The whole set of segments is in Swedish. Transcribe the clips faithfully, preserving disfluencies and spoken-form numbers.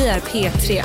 är P tre.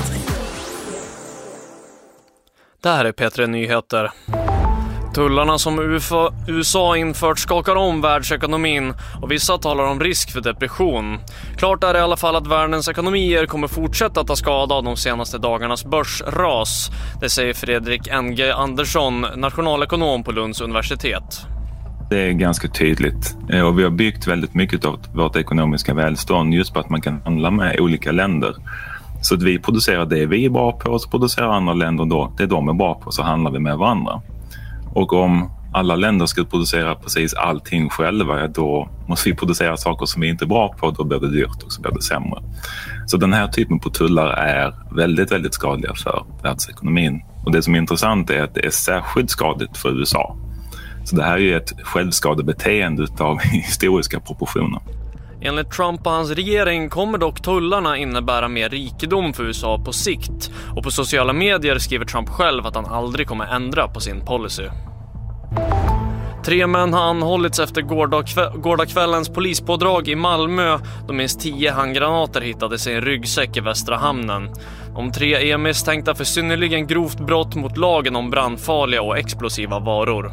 Det här är P tre Nyheter. Tullarna som U S A infört skakar om världsekonomin och vissa talar om risk för depression. Klart är i alla fall att världens ekonomier kommer fortsätta ta skada av de senaste dagarnas börsras. Det säger Fredrik N G Andersson, nationalekonom på Lunds universitet. Det är ganska tydligt och vi har byggt väldigt mycket av vårt ekonomiska välstånd just på att man kan handla med olika länder. Så att vi producerar det vi är bra på och så producerar andra länder då det de är bra på, så handlar vi med varandra. Och om alla länder ska producera precis allting själva, då måste vi producera saker som vi inte är bra på, då blir det dyrt och så blir det sämre. Så den här typen på tullar är väldigt, väldigt skadliga för världsekonomin. Och det som är intressant är att det är särskilt skadligt för U S A. Så det här är ju ett självskadebeteende av historiska proportioner. Enligt Trump och hans regering kommer dock tullarna innebära mer rikedom för U S A på sikt. Och på sociala medier skriver Trump själv att han aldrig kommer ändra på sin policy. Tre män har anhållits efter gårdagskvällens polispådrag i Malmö då minst tio handgranater hittades i en ryggsäck i Västra hamnen. De tre är misstänkta för synnerligen grovt brott mot lagen om brandfarliga och explosiva varor.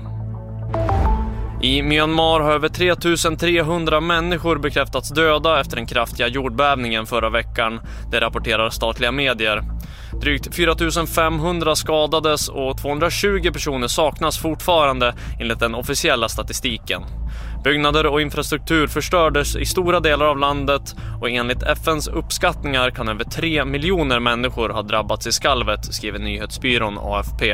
I Myanmar har över tre tusen trehundra människor bekräftats döda efter den kraftiga jordbävningen förra veckan. Det rapporterar statliga medier. Drygt fyra tusen femhundra skadades och tvåhundratjugo personer saknas fortfarande enligt den officiella statistiken. Byggnader och infrastruktur förstördes i stora delar av landet och enligt F N:s uppskattningar kan över tre miljoner människor ha drabbats i skalvet, skriver nyhetsbyrån A F P.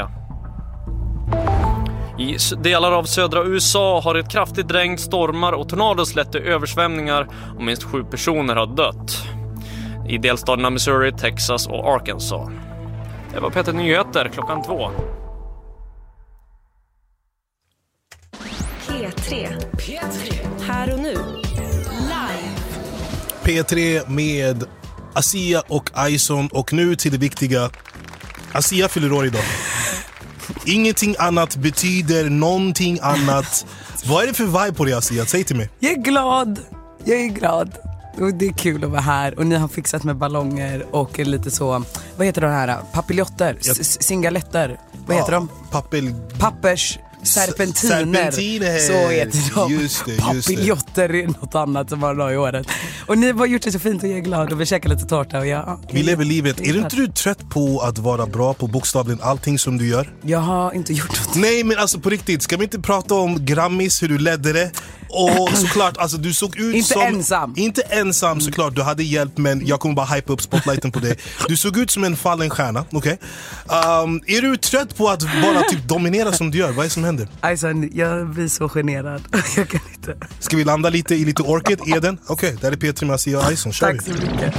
I delar av södra U S A har ett kraftigt regn, stormar och tornados lett till översvämningar och minst sju personer har dött. I delstaterna Missouri, Texas och Arkansas. Det var P tre Nyheter klockan två. P tre. P tre. Här och nu. Live. P tre med Asia och Ison. Och nu till det viktiga. Asia fyller år idag. Ingenting annat betyder någonting annat. Vad är det för vibe på det, Asia? Säg till mig. Jag är glad. Jag är glad. Och det är kul att vara här. Och ni har fixat med ballonger och lite så. Vad heter de här? Papiljotter? S- singaletter? Vad heter ja, de? Pappel... Pappers... Serpentiner. Serpentiner. Så heter de. Just det, just papiljotter är något annat som man har i året. Och ni har gjort det så fint och jag är glad. Och vi käkar lite tårta och jag... Ja, vi lever livet. Är du inte du trött på att vara bra på bokstavligen allting som du gör? Jag har inte gjort något. Nej, men alltså på riktigt. Ska vi inte prata om Grammis, hur du ledde det? Och såklart, alltså du såg ut inte som... ensam. Inte ensam såklart, du hade hjälp. Men jag kommer bara hypa upp spotlighten på dig. Du såg ut som en fallen stjärna, okej? Okay? Um, är du trött på att bara typ dominera som du gör? Vad är det som händer? Alltså, jag blir så generad. Jag kan inte. Ska vi landa lite i lite orket, Eden? Okej, okay, där är P tre med Asia och Ison. Kör. Tack så mycket.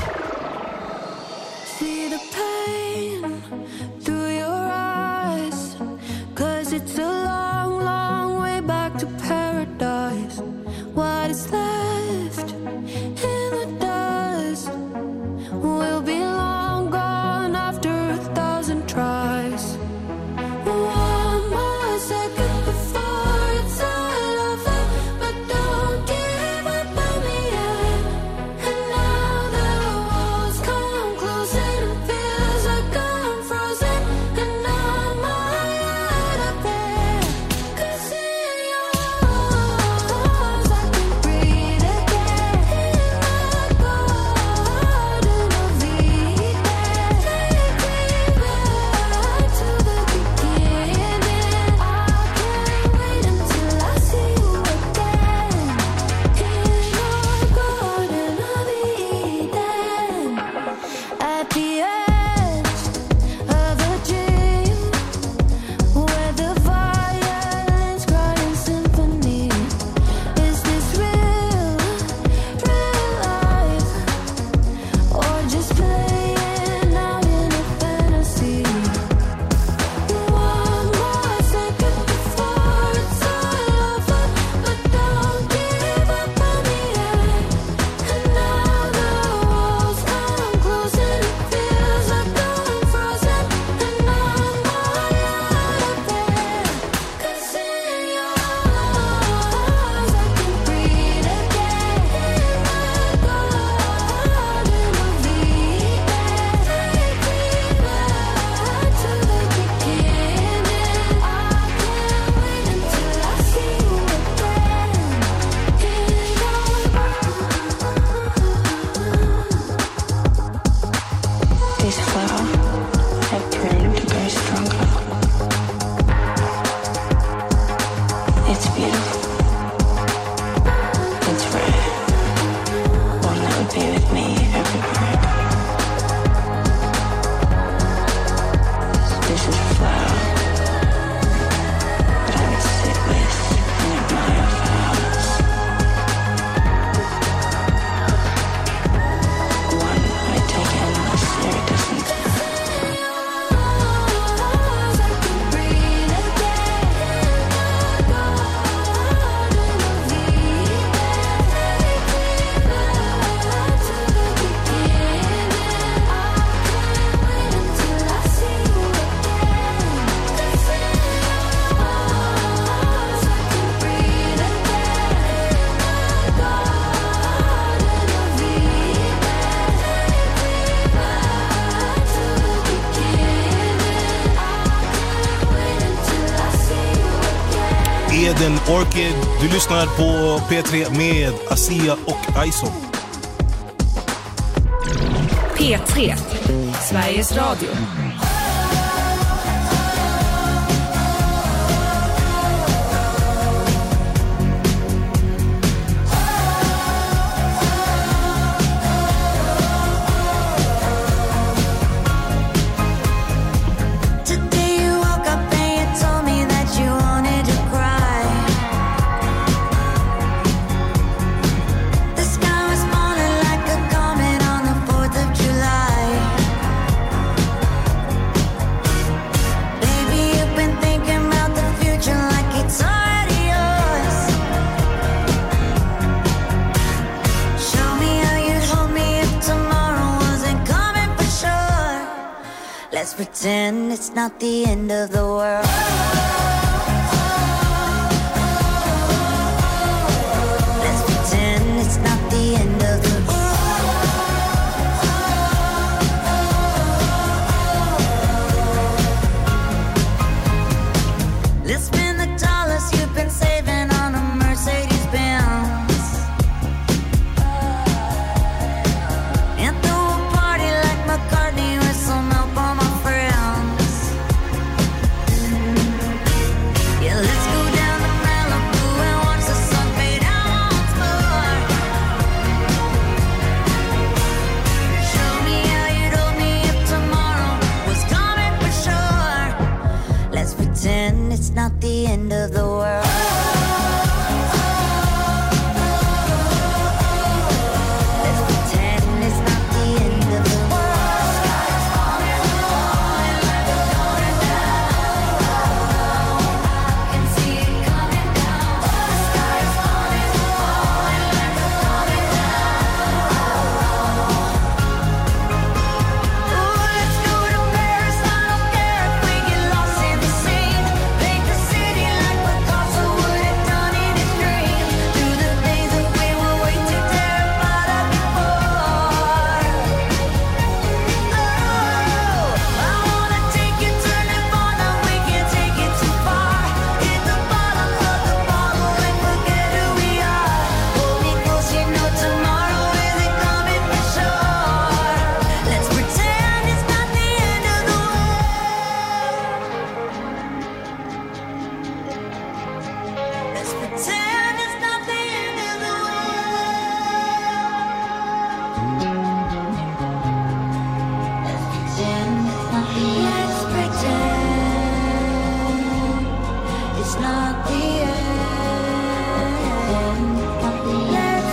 It's beautiful. It's rare. One that would be with me everywhere. This is a flower that I would sit with and admire for hours. One I'd take endless iridescent. Eden Orchid, du lyssnar på P tre med Asia och Aison. P tre, Sveriges Radio. Let's pretend it's not the end of the world. Let's pretend it's not the end of the world. Let's spend the dollars you've been saving on a Mercedes Benz and throw a party like McCartney with some help on my friends. Yeah, let's go down to Malibu and watch the sun fade out once more. Show me how you'd hold me if tomorrow was coming for sure. Let's pretend it's not the end of the world. Let's pretend it's not the end of the world. Sky's falling, falling like a going down. I can see it coming down. The sky's falling, falling like a going down. Ooh, let's go to Paris. I don't care if we get lost in the scene. Paint the city like Picasso would have done in his dream. Do the things that we were way too terrified of before. Oh, I wanna take you, turn it on, now we can't take it too far. Hit the bottom of the bottle and forget who we are. Hold me close, you know tomorrow isn't coming for sure. Let's pretend it's not the end of the world. Let's pretend it's not the end of the world. Let's pretend it's not the end. Let's pretend it's not the end. Let's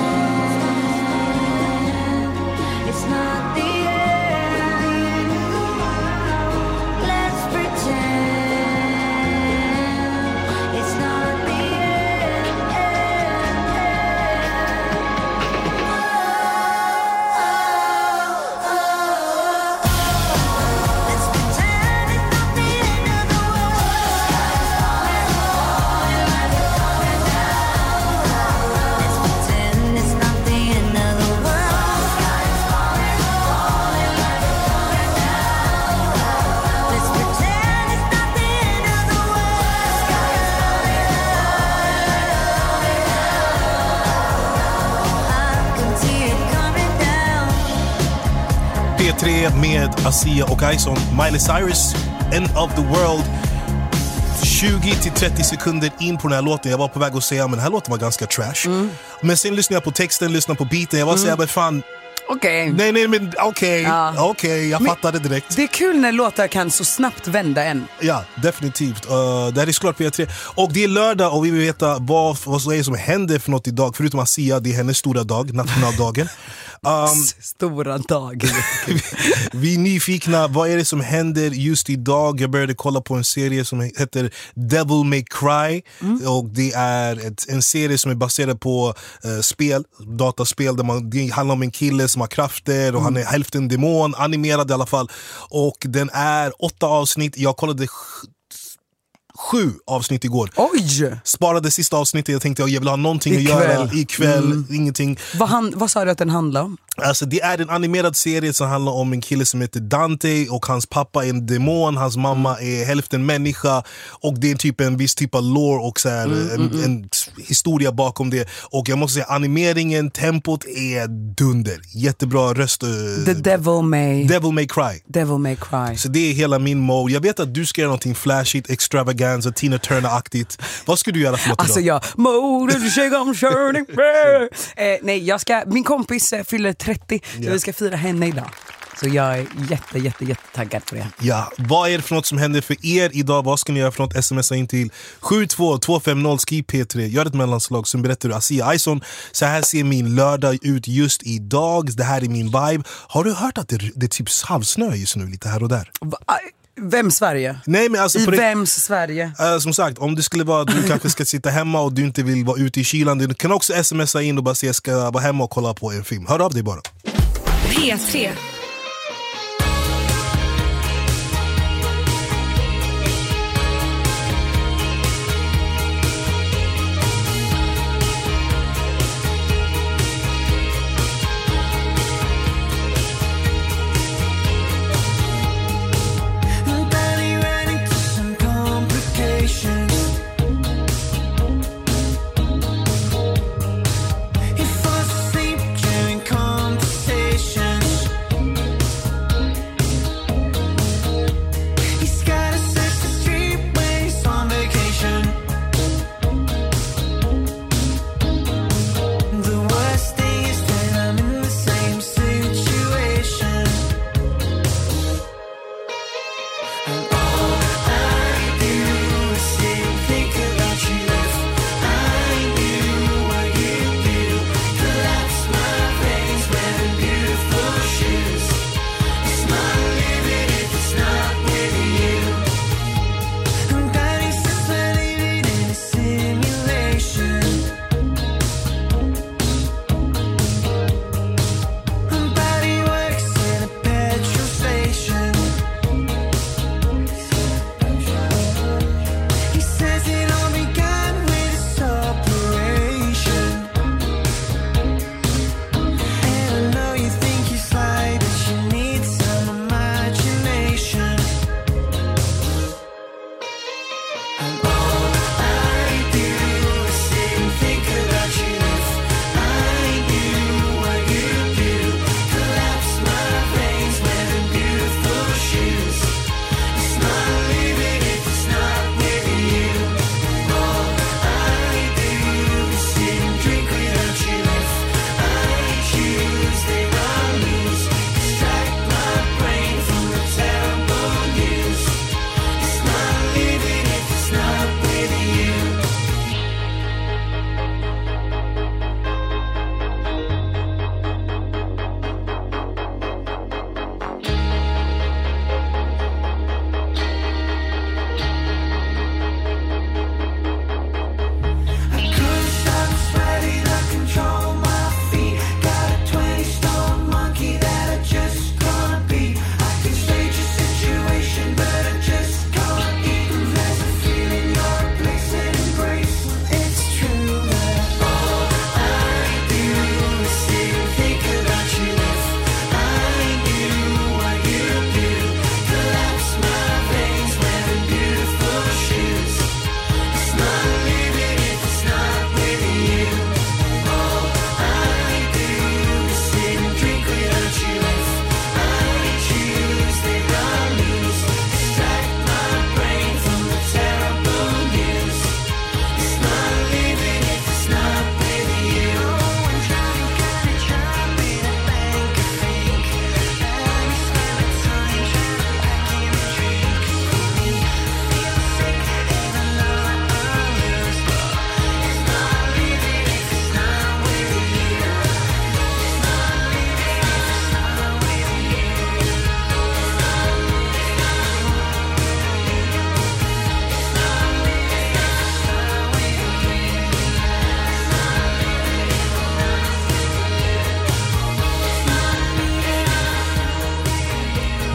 pretend it's not the end. Let's pretend it's not the Let's pretend it's not the end of the world. Sky's falling, falling like a going down. Let's pretend it's not the end of the world. Sky's falling, falling like a going down. Let's pretend it's not the end of the world. Sky's falling, I can see it coming down. P tre med Asia och Aison. Miley Cyrus, End of the World. tjugo till trettio sekunder in på den här låten, jag var på väg att säga men den här låten var ganska trash. Mm. Men sen lyssnade jag på texten, lyssnade på beaten, jag var mm. säga men fan. Okej. Okay. Nej, nej, men okej, okay. ja. okej, okay, jag men fattade direkt. Det är kul när låtar kan så snabbt vända en. Ja, definitivt. Uh, det här är såklart P tre. Och det är lördag och vi vill veta vad, vad är det som händer för något idag. Förutom Asia, det är hennes stora dag, nationaldagen. Um, Stora dag. Vi är nyfikna, vad är det som händer just idag? Jag började kolla på en serie som heter Devil May Cry. Mm. Och det är ett, en serie som är baserad på uh, spel, dataspel där man, det handlar om en kille som har krafter och mm. han är hälften demon, animerad i alla fall. Och den är åtta avsnitt, jag kollade sju avsnitt igår. Oj! Sparade sista avsnittet, jag tänkte att jag vill ha någonting ikväll. att göra ikväll, mm. ingenting. Vad, han, vad sa du att den handlar om? Alltså det är en animerad serie som handlar om en kille som heter Dante och hans pappa är en demon, hans mamma är hälften människa och det är typ en viss typ av lore och så här, mm, en, mm, en historia bakom det. Och jag måste säga animeringen, tempot är dunder. Jättebra röst. The Devil May Devil May Cry. Devil May Cry. Så det är hela min mode. Jag vet att du ska göra någonting flashigt, extravaganza, Tina Turner-aktigt. Vad ska du göra för något alltså idag? jag mode I'm turning eh, nej, jag ska, min kompis eh, fyller trettio så yeah. vi ska fira henne idag. Så jag är jätte, jätte, jätte taggad på det. Ja, vad är det för något som händer för er idag? Vad ska ni göra för något? Smsa in till sju två två fem noll, skriv P tre. Gör ett mellanslag som berättar du Asia Aison. Så här ser min lördag ut just idag. Det här är min vibe. Har du hört att det, det är typ halvsnö just nu lite här och där? Va? Vem Sverige? Nej, men alltså I på vems det... Sverige? Uh, som sagt, om det skulle vara du kanske ska sitta hemma och du inte vill vara ute i kylan, du kan också smsa in och bara säga jag ska vara hemma och kolla på en film. Hör av dig bara. P tre. If I sleep during conversations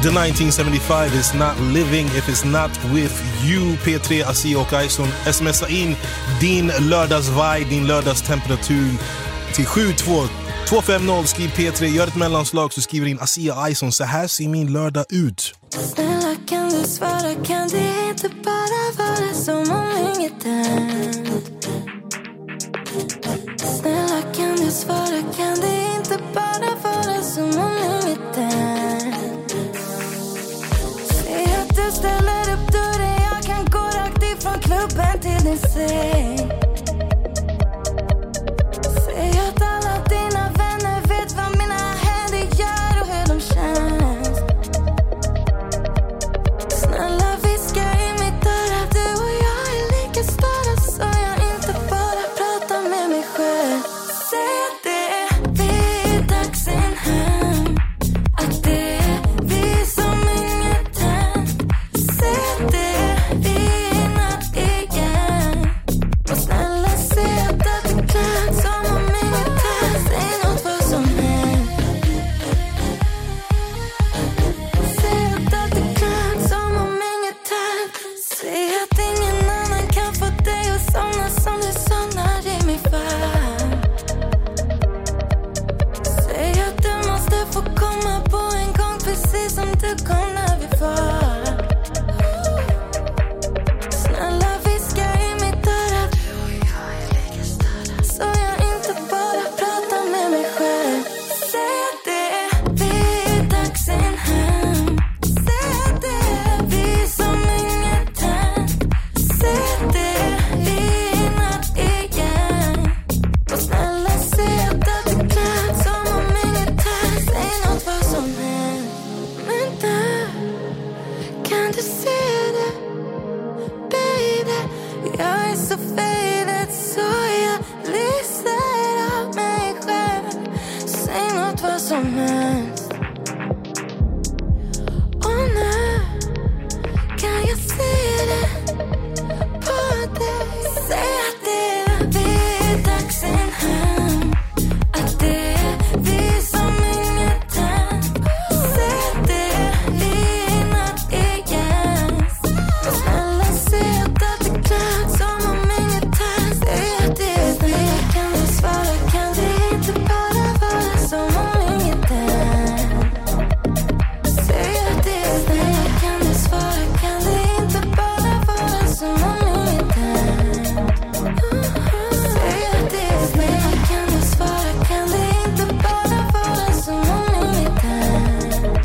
the nineteen seventy-five is not living if it's not with you. P tre, Asia och Ison. Smsa in din lördagsvibe, din lördagstemperatur till sju två två fem noll. Skriv P tre, gör ett mellanslag så skriver in Asia och Ison. Så här ser min lördag ut. Snälla kan du svara, kan det inte bara vara som om inget hänt? Snälla kan du svara, kan det inte bara vara som om inget hänt? Säg att du ställer upp dörren, jag kan gå rakt ifrån klubben till din säng. Säg att alla dina vänner vet vad mina händer gör och hur de känns. Snälla viska i mitt öra att du och jag är lika stora, så jag inte bara pratar med mig själv. Säg att det är vi, dags in hem, att det är vi som inget hänt. Säg att det är vi i natt igen. Och snälla säg att det kläds som om inget hänt. Säg något vad som helst. Säg att det kläds som om inget hänt. Säg att ingen annan kan få dig att somna som du somnar i min famn. Säg att du måste få komma på en gång, precis som du kom när vi var. Snälla viska i mitt öra att du och jag är lika stora, så jag inte bara pratar med mig själv. Säg att det är vi, dags in hem. Säg att det är vi som inget hänt. Säg att det är vi i natt igen. Och snälla säg att det kläds som om inget hänt. Säg något vad som helst. Men du, kan du se det, baby? Jag är så faded så jag lyser av mig själv. Säg något vad som helst. Och nu kan jag se det på dig. Säg att det är vi, dags in hem, att det är vi som inget hänt. Säg att det är vi i natt igen. Och snälla säg att det kläds som om inget hänt. Säg att det är vi, kan du svara, kan det inte bara vara som om inget hänt? Säg att det är vi, kan du svara, kan det inte bara vara som om inget hänt? Säg att det är vi, kan du svara, kan det inte bara vara som om inget hänt?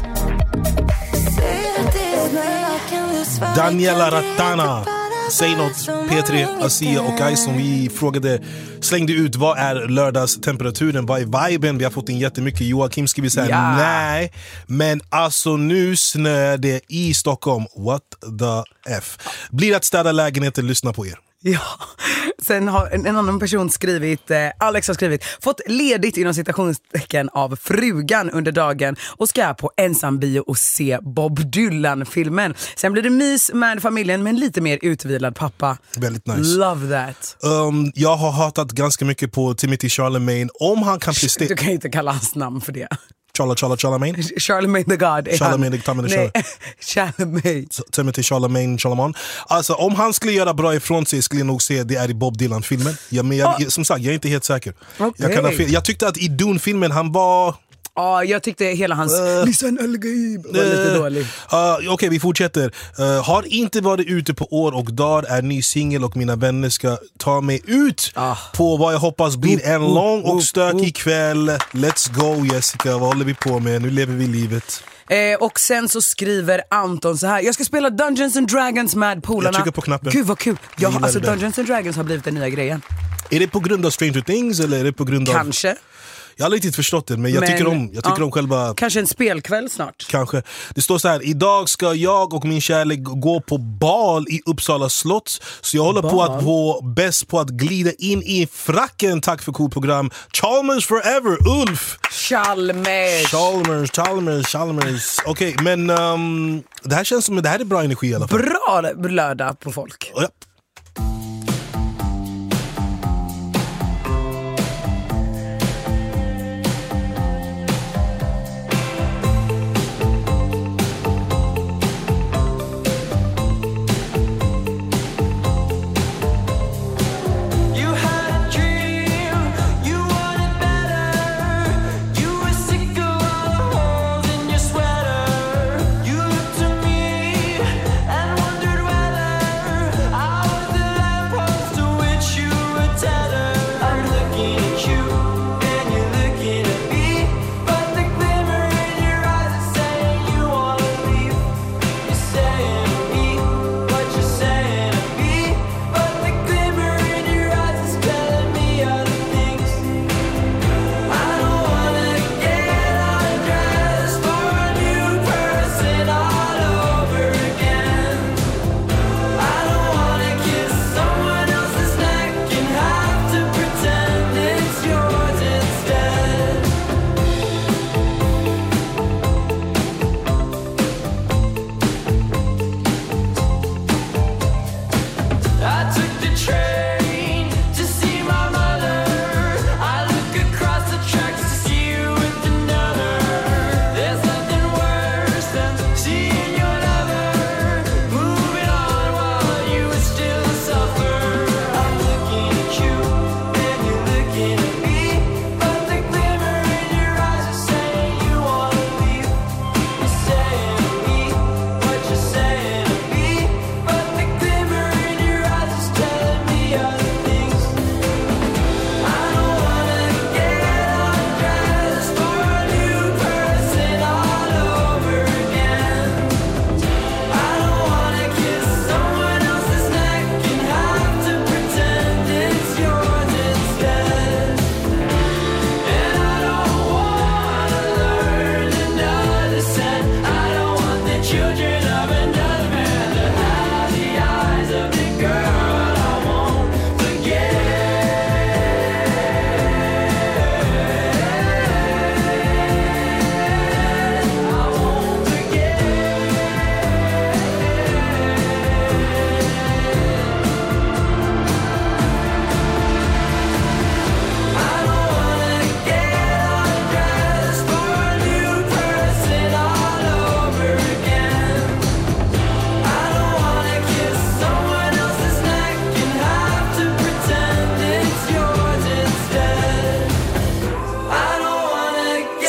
Säg att det är vi, kan du svara, Daniela kan det inte Ratana. bara Säg vara något. som P tre, om inget Asia och hänt? Ison. Vi frågade, slängde ut vad är lördagstemperaturen, vad är viben? Vi har fått in jättemycket. Joakim skriver så här, Ja. nej, men alltså nu snöar det i Stockholm. What the F? Blir att städa lägenheten, lyssna på er. Ja, sen har en, en annan person skrivit, eh, Alex har skrivit, fått ledigt inom citationstecken av frugan under dagen och ska på ensam bio och se Bob Dylan-filmen. Sen blir det mys med familjen med en lite mer utvilad pappa. Väldigt nice. Love that. Um, jag har hatat ganska mycket på Timothy Chalamet. Om han kan prestera... Du kan ju inte kalla hans namn för det. Charla, Charla, Charlemagne. Charlemagne the God. är Charlemagne han. the Charlemagne. Nej, Charlemagne. Timothy Chalamet, Chalamet. Alltså om han skulle göra bra ifrån sig skulle jag nog säga det är i Bob Dylan-filmen. Ja, men jag, Ah. som sagt, jag är inte helt säker. Okay. Jag, kan ha fel. Jag tyckte att i Dune-filmen han var... Ja, jag tyckte hela hans Uh, Listen Al-Gaib var lite dålig. Uh, Okej, okay, vi fortsätter. Uh, har inte varit ute på år och dag, är ny singel och mina vänner ska ta mig ut Ah. på vad jag hoppas blir en Oh, lång oh, och stökig oh. kväll. Let's go Jessica, vad håller vi på med? Nu lever vi livet. Eh, och sen så skriver Anton så här: jag ska spela Dungeons and Dragons med polarna. Jag trycker på knappen. Gud vad kul. Jag Ja, gillar alltså det där. Dungeons and Dragons har blivit den nya grejen. Är det på grund av Stranger Things eller är det på grund av... Kanske. Jag har inte riktigt förstått det, men jag Men, tycker om, jag tycker ja. om själva... Kanske en spelkväll snart. Kanske. Det står så här: idag ska jag och min kärlek gå på bal i Uppsala slott. Så jag håller på Bal? att vara bäst på att glida in i fracken. Tack för cool program. Chalmers forever, Ulf! Chalmers. Chalmers, Chalmers, Chalmers. Okej, okay, men um, det här känns som det här är bra energi i alla fall. Bra lördag på folk. Ja.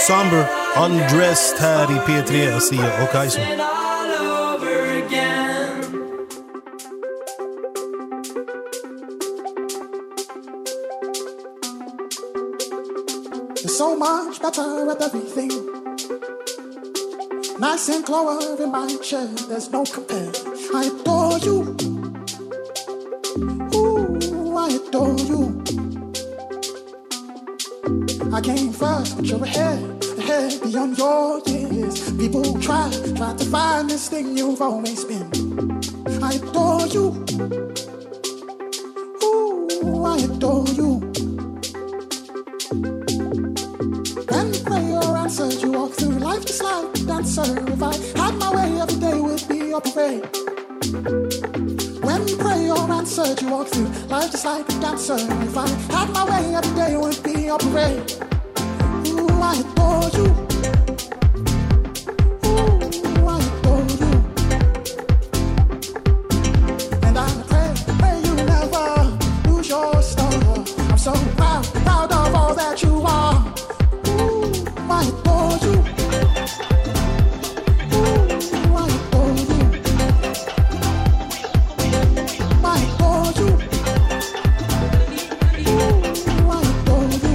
Somber, Undressed här i P tre, Asia och Aison. You're so much better at everything. Nice and clover in my chair, there's no compare. I adore you. Ooh, I adore you. I came first, but you're ahead, ahead beyond your years. People try, try to find this thing you've always been. I adore you. Ooh, I adore you. When prayer answers, you walk through life just like a dancer. If I had my way, every day would be a parade. When prayer answered, you walk through life just like a dancer. If I had my way, every day would be a parade. Ooh, I adore you. Ooh, I adore you. And I pray, pray you never lose your star. I'm so proud, proud of all that you are. I adore you. Ooh, I adore you. I adore you. Ooh, I adore you.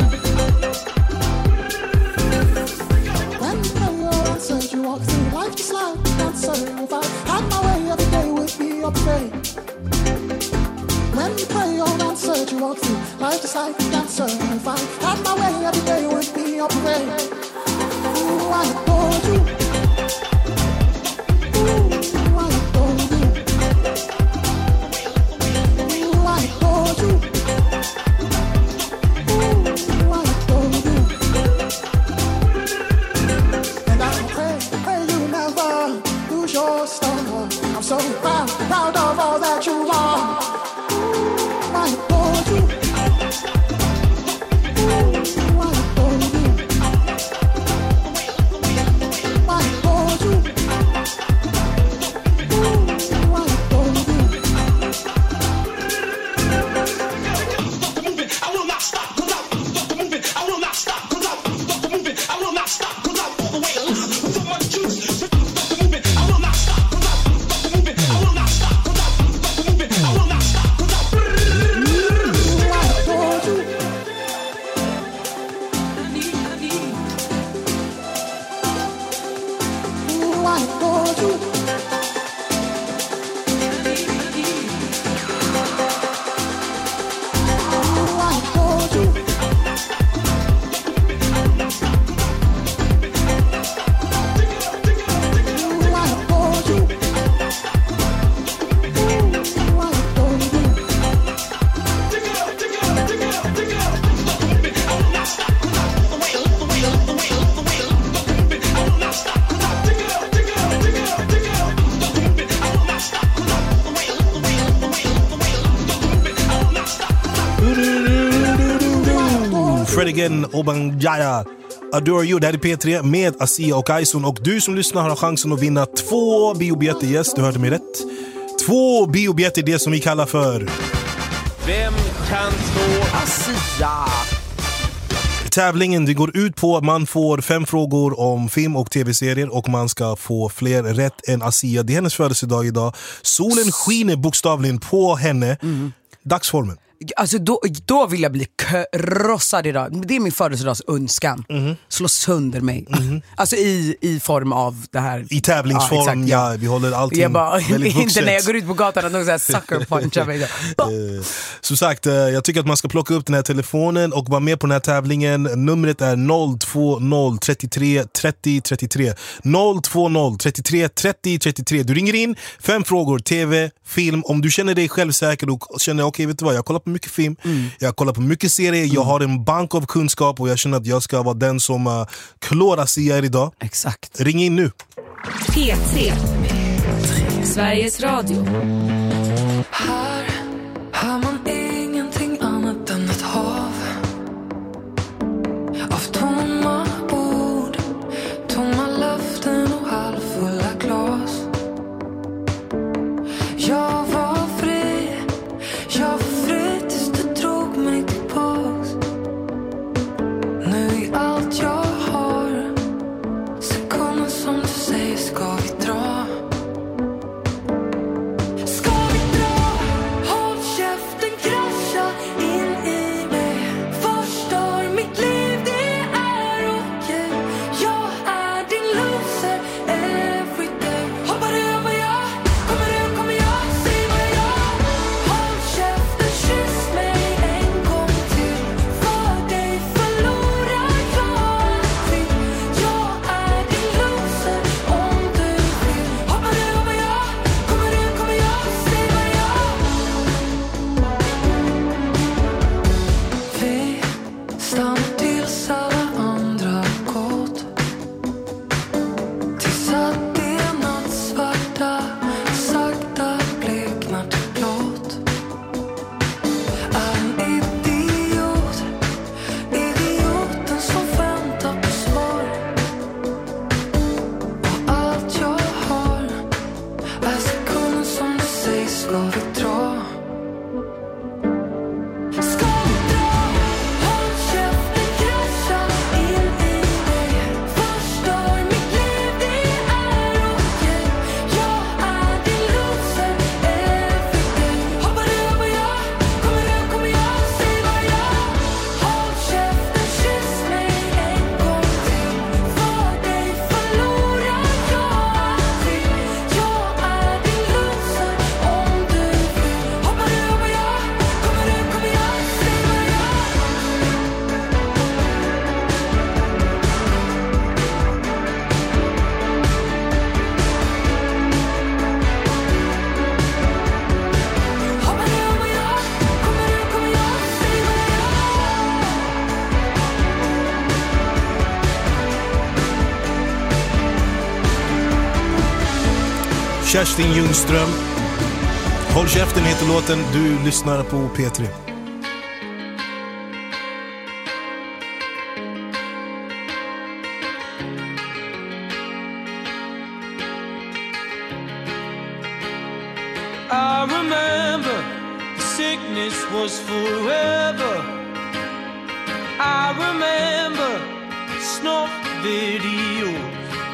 When prayer answers, you walk through life just like a dancer. If I had my way, every day would be a parade. When prayer answers, you walk through life just like a dancer. If I had my way, every day would be a parade. Ooh, I adore you. Ooh, I adore you. Ooh, I adore you. Ooh, I adore you. And I pray, pray you never lose your star. I'm so proud, proud of all that you are. Ooh, I adore you. Ooh, I adore you. Fred again, Obangjaya, Adore You. Det här är P tre med Asia och Aison. Och du som lyssnar har chansen att vinna två biobiljetter. Yes, du hörde mig rätt. Två biobiljetter, det som vi kallar för Vem kan slå Asia? Tävlingen, det går ut på att man får fem frågor om film och tv-serier och man ska få fler rätt än Asia. Det är hennes födelsedag idag. Solen skiner bokstavligen på henne. Mm. Dagsformen. Alltså då, då vill jag bli krossad idag. Det är min födelsedagsönskan. Mm. Slå sönder mig. Mm. Alltså i, i form av det här. I tävlingsform, ja, exakt, ja. ja vi håller allting jag bara, väldigt vuxet. Inte när jag går ut på gatan att någon säger sucker punch mig. uh, Som sagt, uh, jag tycker att man ska plocka upp den här telefonen och vara med på den här tävlingen. Numret är noll två noll tre tre tre noll tre tre. noll två noll tre tre tre noll tre tre. Du ringer in, fem frågor, tv, film. Om du känner dig självsäker och känner, okej, okay, vet du vad, jag kollar på mycket film, mm. jag kollar på mycket serier, jag har en bank av kunskap och jag känner att jag ska vara den som uh, klår Asia idag. Exakt. Ring in nu. P tre, Sveriges Radio. Här hör man ingenting annat än ett hav av tomma ord, tomma löften och halvfulla glas. Jag var fri, jag var fri tills du drog mig tillbaks. Nu är allt jag har Kerstin Ljungström. Håll käften heter låten. Du lyssnar på P tre. I remember the sickness was forever. I remember snuff videos,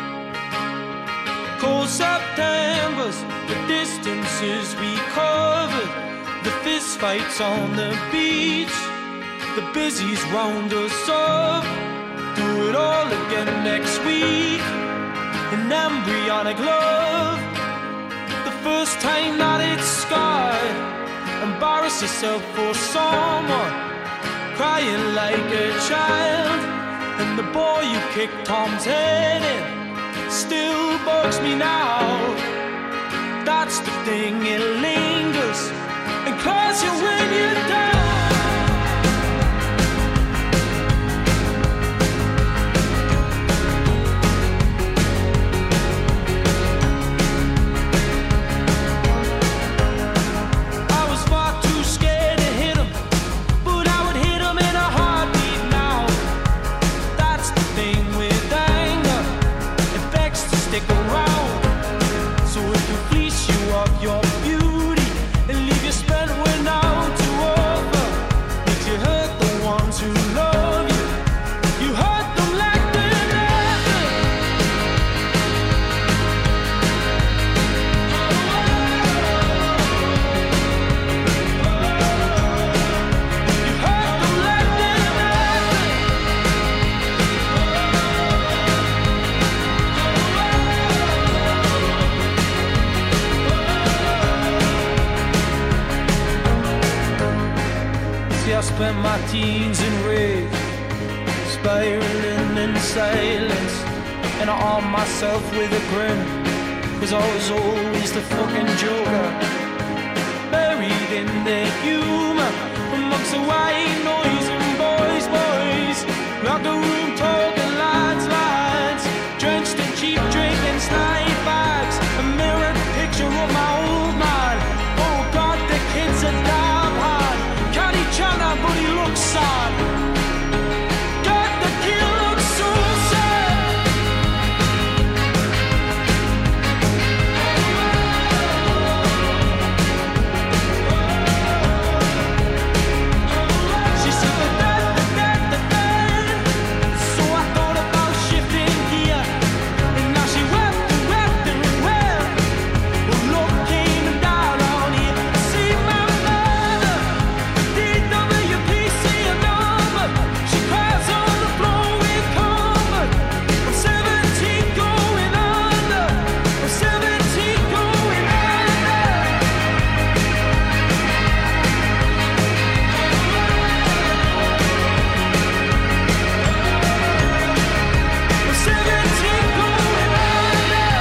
cold Septembers, the distances we covered, the fist fights on the beach, the busies round us up. Do it all again next week. An embryonic love. First time that it's scarred. Embarrass yourself for someone, crying like a child. And the boy you kicked Tom's head in still bugs me now. That's the thing, it lingers and calls you when you're down. Spent my teens in rage, spiraling in silence, and I armed myself with a grin, cause I was always the fucking joker, buried in their humor, amongst the white noise and boys, boys, locker room talking lines, lines, drenched in cheap drink and snipe bags, a mirrored picture of my old man. Oh God, the kid's a damn hard. China, but he looks sad. God, the kid looks so sad. She said the dead, the dead, the dead. So I thought about shifting gear, and now she wept and wept and wept. Well, look came down on here. See my mother. She cries on the floor with comfort. I'm seventeen going under. I'm seventeen going under. I'm seventeen going under.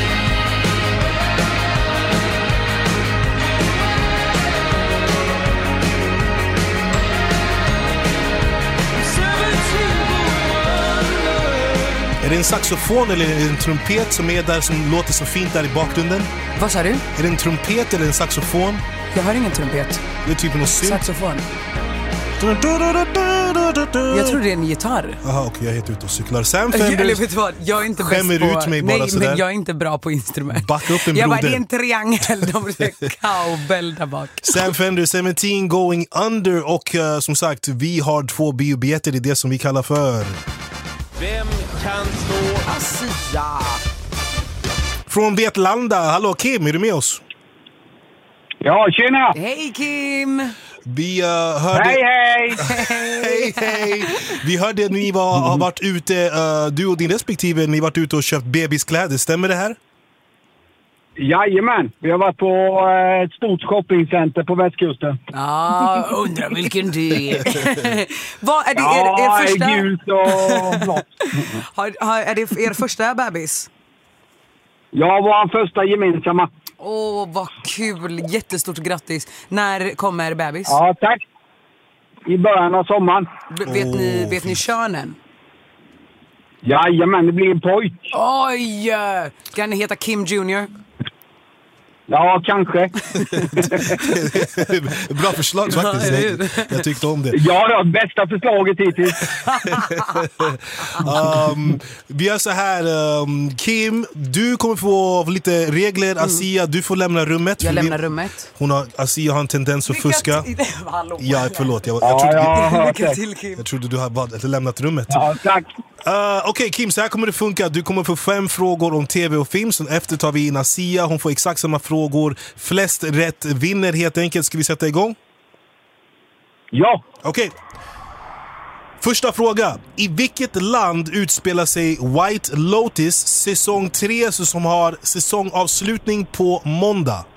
Är det en saxofon eller är det en trumpet som är där som låter så fint där i bakgrunden? Vad sa du? Är det en trumpet eller en saxofon? Jag hör ingen trumpet. Det är typ någon synt. Saxofon. Jag tror det är en gitarr. Jaha, okej, okay, jag är helt ute och cyklar. Sam Fender, eller vet du vad, jag är inte bäst skämmer på... ut mig bara nej, sådär. men jag är inte bra på instrument. Backa upp en jag broder. bara, det är en triangel. De blir cowbell där bak. Sam Fender, seventeen going under. Och uh, som sagt, vi har två biobiljetter i det som vi kallar för... Vem kan slå Asia? Från Vetlanda. Hallå Kim, är du med oss? Ja, tjena! Hej Kim! Vi uh, hörde... Hej, hej! hej, hej! Vi hörde att ni var, har varit ute, uh, du och din respektive, ni har varit ute och köpt bebiskläder. Stämmer det här? Jajamän, vi har varit på uh, ett stort shoppingcenter på västkusten. Ja, undrar vilken det är. Vad är det? Ja, er, er första... gult och blått. har, har, är det er första bebis? Ja, vår första gemensamma. Åh, oh, vad kul. Jättestort grattis. När kommer bebis? Ja, tack. I början av sommaren. B- vet, oh, ni, vet ni könen? Jajamän, det blir en pojk. Oj! Ska han heta Kim junior? Ja, kanske. Bra förslag faktiskt. Jag, jag tyckte om det. Ja, det var bästa förslaget hittills. um, vi gör så här, um, Kim, du kommer få lite regler. Mm. Asia, du får lämna rummet. Jag lämnar vi, rummet. Hon har, Asia har en tendens att fuska. Ja, förlåt. Jag, jag, ja, trodde, ja, Lycka till, Kim. jag trodde du hade lämnat rummet. Ja, tack. Uh, Okej okay, Kim, så här kommer det funka. Du kommer få fem frågor om tv och film. Sen efter tar vi in Asia. Hon får exakt samma frågor. Flest rätt vinner helt enkelt. Ska vi sätta igång? Ja. Okej. Okay. Första fråga. I vilket land utspelar sig White Lotus säsong tre som har säsongavslutning på måndag?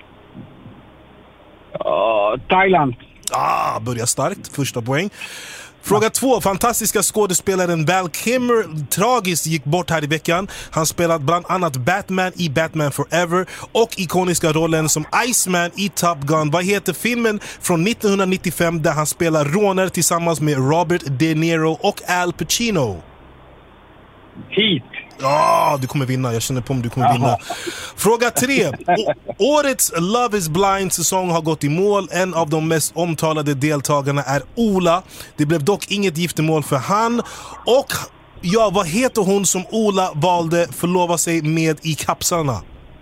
Uh, Thailand. Ah, börjar starkt. Första poäng. Fråga två. Fantastiska skådespelaren Val Kilmer tragiskt gick bort här i veckan. Han spelat bland annat Batman i Batman Forever och ikoniska rollen som Iceman i Top Gun. Vad heter filmen från nittonhundranittiofem där han spelar rånare tillsammans med Robert De Niro och Al Pacino? Heat. Ja, du kommer vinna. Jag känner på om du kommer vinna. Fråga tre. Å- årets Love is Blind säsong har gått i mål. En av de mest omtalade deltagarna är Ola. Det blev dock inget giftermål för han. Och ja, vad heter hon som Ola valde förlova sig med i kapslarna?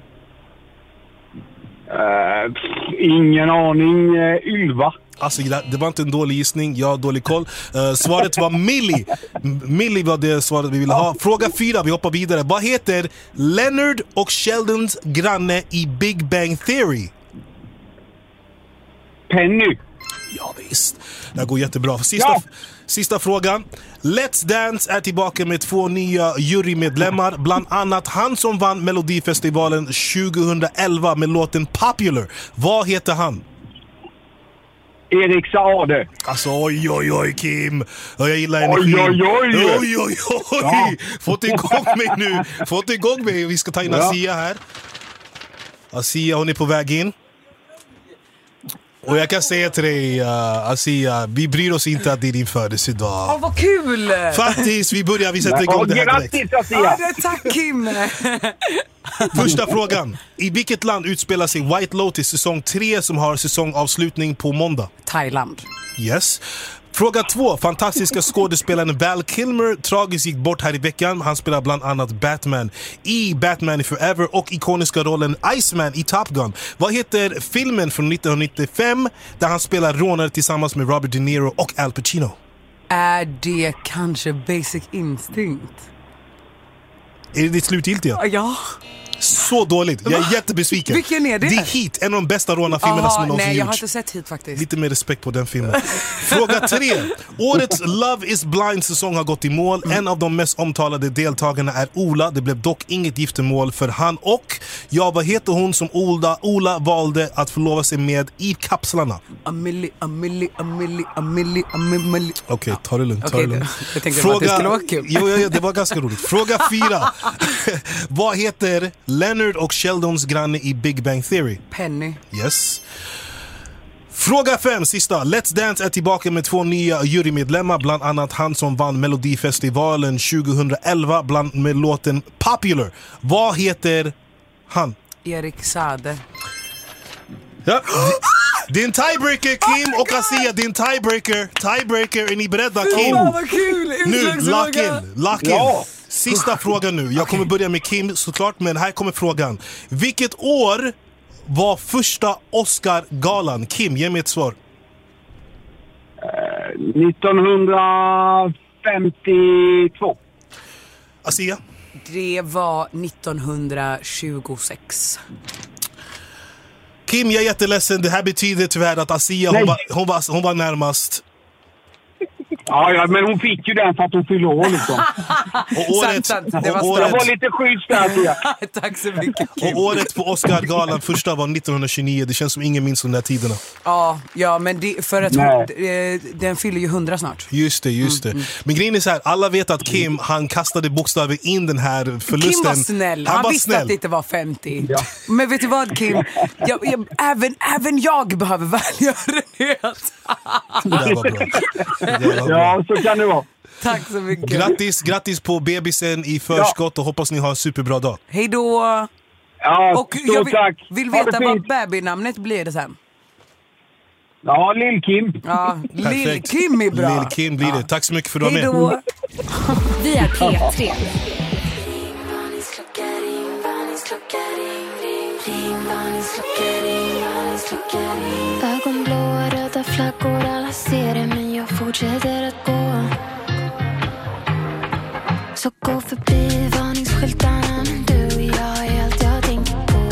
Uh, ingen aning. Uh, Ylva. Alltså, det var inte en dålig gissning. Jag har dålig koll. uh, Svaret var Millie. Millie var det svaret vi ville ha. Fråga fyra, vi hoppar vidare. Vad heter Leonard och Sheldons granne i Big Bang Theory? Penny. Ja visst, det här går jättebra. Sista, ja. sista frågan. Let's Dance är tillbaka med två nya jurymedlemmar. Bland annat han som vann Melodifestivalen tjugohundraelva med låten Popular. Vad heter han? Erik Saade. Alltså oj oj oj Kim. Jag gillar energin. Oj oj oj. Oj oj oj. Ja. Fått igång mig nu. Fått igång mig. Vi ska ta in ja. Asia här. Asia, hon är på väg in. Och jag kan säga till dig, uh, Asia, vi bryr oss inte att det är din födelsedag. Åh, vad kul! Faktiskt, vi börjar, vi sätter igång det här direkt. Grattis, Asia! Ja, tack Kim! Första frågan. I vilket land utspelar sig White Lotus säsong tre som har säsongavslutning på måndag? Thailand. Yes. Fråga två. Fantastiska skådespelaren Val Kilmer tragiskt gick bort här i veckan. Han spelar bland annat Batman i Batman Forever och ikoniska rollen Iceman i Top Gun. Vad heter filmen från nittonhundranittiofem där han spelar rånare tillsammans med Robert De Niro och Al Pacino? Är det kanske Basic Instinct? Är det ditt slutgiltiga? Ja. Så dåligt. Jag är jättebesviken. Vilken är det? Det är Heat, en av de bästa rånarfilmerna som någonsin nej, jag har gjorts. inte sett Heat faktiskt. Lite mer respekt på den filmen. Fråga tre. Årets Love is Blind säsong har gått i mål. Mm. En av de mest omtalade deltagarna är Ola. Det blev dock inget giftermål för han och ja, vad heter hon som Ola, Ola valde att förlova sig med i kapslarna? Amelie, Amelie, Amelie, Amelie, Amelie. Okej, okay, ta det lugnt. Ta okay, det lugnt. Jag tänkte Fråga... att det skulle vara kul. Jo, jo, jo, det var ganska roligt. Fråga fyra. Vad heter Leonard och Sheldons granne i Big Bang Theory? Penny. Yes. Fråga fem, sista. Let's Dance är tillbaka med två nya jurymedlemmar. Bland annat han som vann Melodifestivalen tjugohundraelva bland med låten Popular. Vad heter han? Erik Saade. Ja. Det är en tiebreaker, Kim och Asia. Det är en tiebreaker. Tiebreaker, är ni beredda, Kim? Åh, vad kul! Nu, lock in, lock in. Ja. Sista frågan nu. Jag kommer börja med Kim såklart, men här kommer frågan. Vilket år var första Oscar-galan? Kim, ge mig ett svar. Uh, nittonhundrafemtiotvå. Asia? Det var nittonhundratjugosex. Kim, jag är jätteledsen. Det här betyder tyvärr att Asia hon var, hon, var, hon var närmast. Ja, ja, men hon fick ju den för att hon fyllde år liksom. Och året, sant, sant. Det var, och året, jag var lite schysst där. Tack så mycket, Kim. Och året på Oscar-galan första var nittonhundratjugonio. Det känns som ingen minns de där tiderna. Ja, ja men det, för att hon, den fyller ju hundra snart. Just det, just det. Mm, mm. Men grejen är så här, alla vet att Kim, han kastade bokstäver in den här förlusten. Kim var snäll, han, han var visste snäll. Att det inte var femtio. Ja. Men vet du vad, Kim? Jag, jag, även, även jag behöver välgörenhet. Det där var bra. Det där var bra. Ja, så kan det vara. Tack så mycket. Grattis, grattis på bebisen i förskott och hoppas ni har en superbra dag. Hej då. Ja, Och jag stort vill, tack. vill Ha det veta vad fint. babynamnet blir det sen. Ja, Lill-Kim. Ja, Perfekt. Lill-Kim är bra. Lill-Kim blir det. Tack så mycket för att du Hej var med. då. Vi är P tre. Ögonblå, röda flaggor, alla ser det men jag fortsätter att gå. Så gå förbi varningsskyltarna, men du och jag är allt jag tänker på.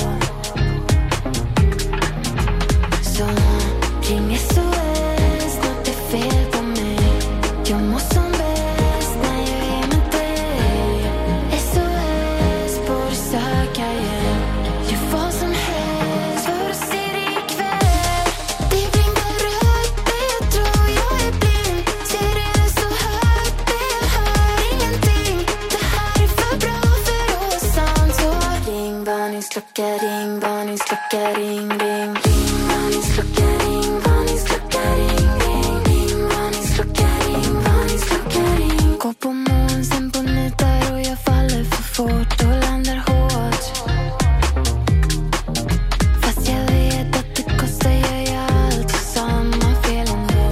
Så ring S O S, något är fel på mig. Jag mår som bäst när jag är med dig. S O S, borde söka hjälp. Gör vad som helst för att se dig ikväll. Det blinkar rött, jag tror jag är blind. Ser det så högt, jag hör ingenting. Det här är för bra för att vara sant. Så ring varningsklocka, ring varningsklocka, ring, ring, ring varningsklocka, ring varningsklocka, ring, ring, ring varningsklocka, ring varningsklocka, ring. Gå på moln, sen på nitar och jag faller för fort och landar hårt. Fast jag vet att det kostar, gör jag allt för samma fel ändå.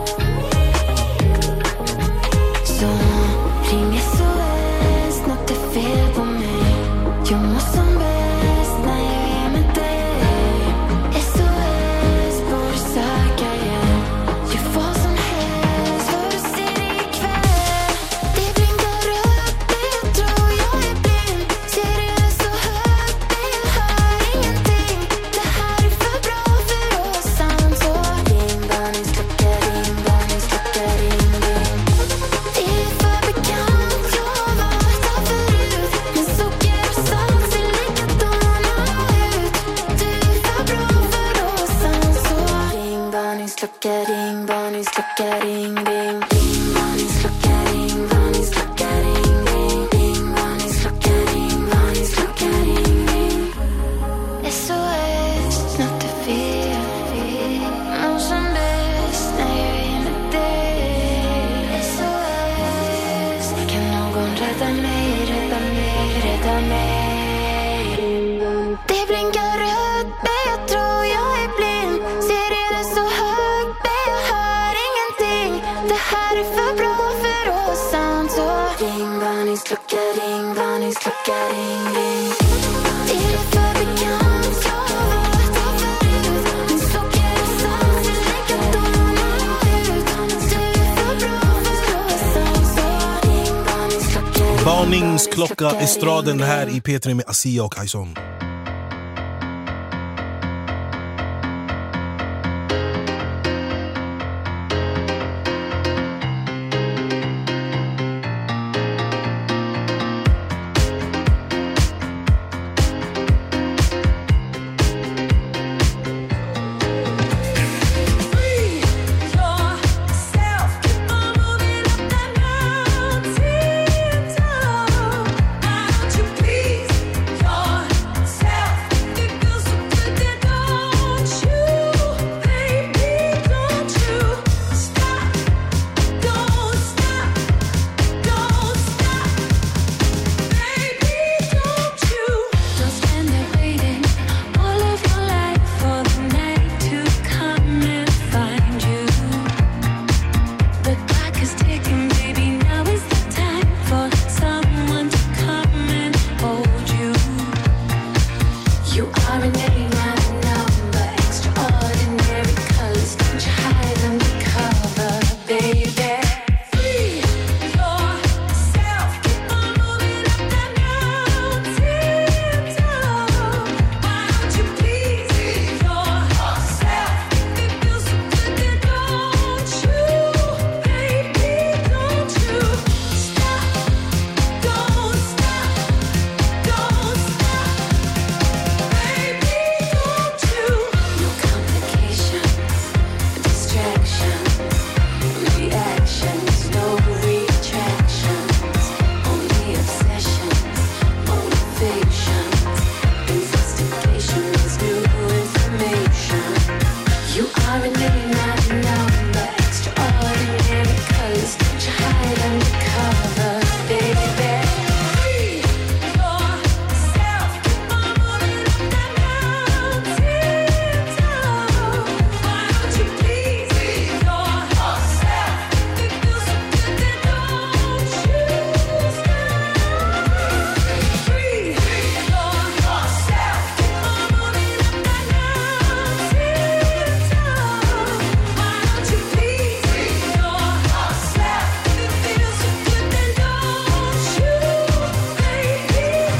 Så ring S O S, något är fel på mig. Jag mår som bäst när jag är med dig. S O S, borde söka hjälp. Gör vad som helst för att se dig ikväll. Det blinkar rött, jag tror jag är blind. Ser det så högt, jag hör ingenting. Det här är för bra för att vara sant. Så ring varningsklocka, ring varningsklocka, ring, ring. Det är för bekant, jag har varit här förut. Men socker och salt ser likadana ut. Du är för bra för att vara sant. Så ring varningsklocka, ring varningsklocka, ring, ring. Ring varningsklocka, ring varningsklocka, ring, ring. Ring varningsklocka, ring varningsklocka, ring, ring. S O S, något är fel. Mår som bäst när jag är med dig. S O S, kan någon rädda mig, rädda mig, rädda mig. Det blinkar rött, men jag tror jag är blind. Ser det så högt, men jag hör ingenting. Det här är för bra för att vara sant. Så ring varningsklocka, ring varningsklocka, ring, ring. Det är för bekant, jag har varit här förut. Men socker och salt ser likadana ut. Du är för bra för att vara sant. Så ring varningsklocka. Varningsklocka, estraden här i P tre med Asia och Aison. Please,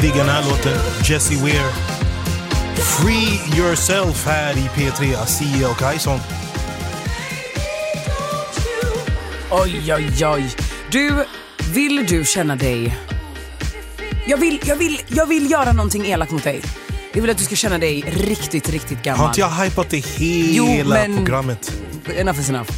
Digga den här låten. Jessie Ware. Free Yourself här i P tre. Asia och Ison. Oj, oj, oj. Du, vill du känna dig... Jag vill, jag vill, jag vill göra någonting elakt mot dig. Jag vill att du ska känna dig riktigt, riktigt gammal. Har inte jag hypat det hela jo, men... programmet? Enough is enough.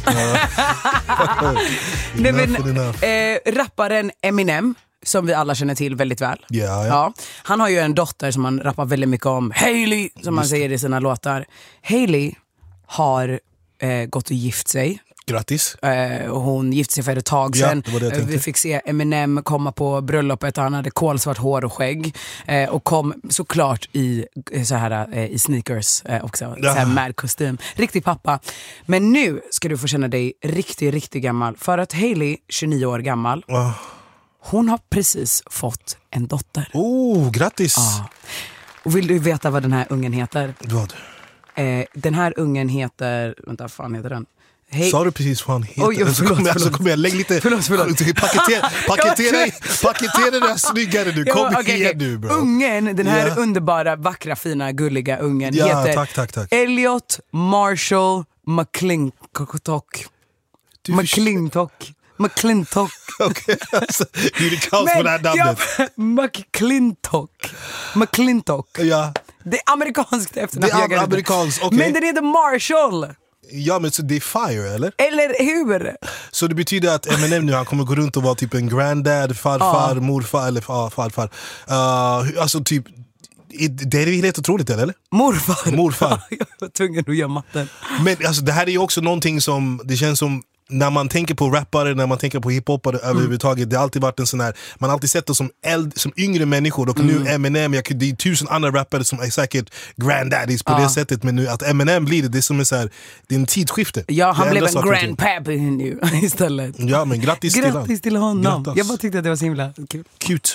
Nej, men, eh, rapparen Eminem, som vi alla känner till väldigt väl. Yeah, yeah. Ja, han har ju en dotter som han rappar väldigt mycket om. Hailey, som man säger i sina låtar. Hailey har eh, gått och gift sig. Grattis. Eh, och hon gifte sig för ett tag sedan. Ja, det var det jag tänkte. Vi fick se Eminem komma på bröllopet. Han hade kolsvart hår och skägg. Eh, och kom såklart i, så här, eh, i sneakers eh, också. Ja. Så här med kostym. Riktig pappa. Men nu ska du få känna dig riktigt, riktigt gammal. För att Hailey, tjugonio år gammal, Oh. hon har precis fått en dotter. Oh, grattis. Ja. Och vill du veta vad den här ungen heter? Vad? Eh, den här ungen heter... Vänta, vad fan heter den? Hej. Sa du precis vad han heter? Oj, förlåt, så kommer jag, förlåt. så kommer jag lägga lite... Förlåt, förlåt. Paketera, paketera, paketera det där snyggare nu. Kom ja, okay, igen okay. nu, bro. Ungen, den här Ja. underbara, vackra, fina, gulliga ungen Ja, heter tack, tack, tack. Elliot Marshall McClintock. Du- McClintock. McClintock. Okej, alltså, det är kaos på det här namnet. Ja, McClintock. McClintock. Ja. Det är amerikanskt efternamn. Det är jag kan inte. amerikanskt, okej. Men den heter Marshall. Ja, men så det är fire, eller? Eller hur? Så det betyder att Eminem nu, han kommer gå runt och vara typ en granddad, farfar, Ja. morfar eller ja, farfar. Uh, alltså typ, det är helt otroligt, eller? Morfar. Morfar. Jag var tvungen att göra matten. Men alltså, det här är ju också någonting som, det känns som, när man tänker på rappare, när man tänker på hiphopare mm. överhuvudtaget, det har alltid varit en sån här, man har alltid sett det som, eld, som yngre människor, och Mm. nu Eminem, jag, det är tusen andra rappare som är säkert granddaddies på Ja. det sättet, men nu att Eminem blir det, det är som en så här, det är en tidsskifte. Ja, han Det blev ändras en saker och ting. grandpappy nu istället. Ja, men grattis, till honom. Grattis till honom. Grattas. Jag bara tyckte att det var så himla kul. Cute.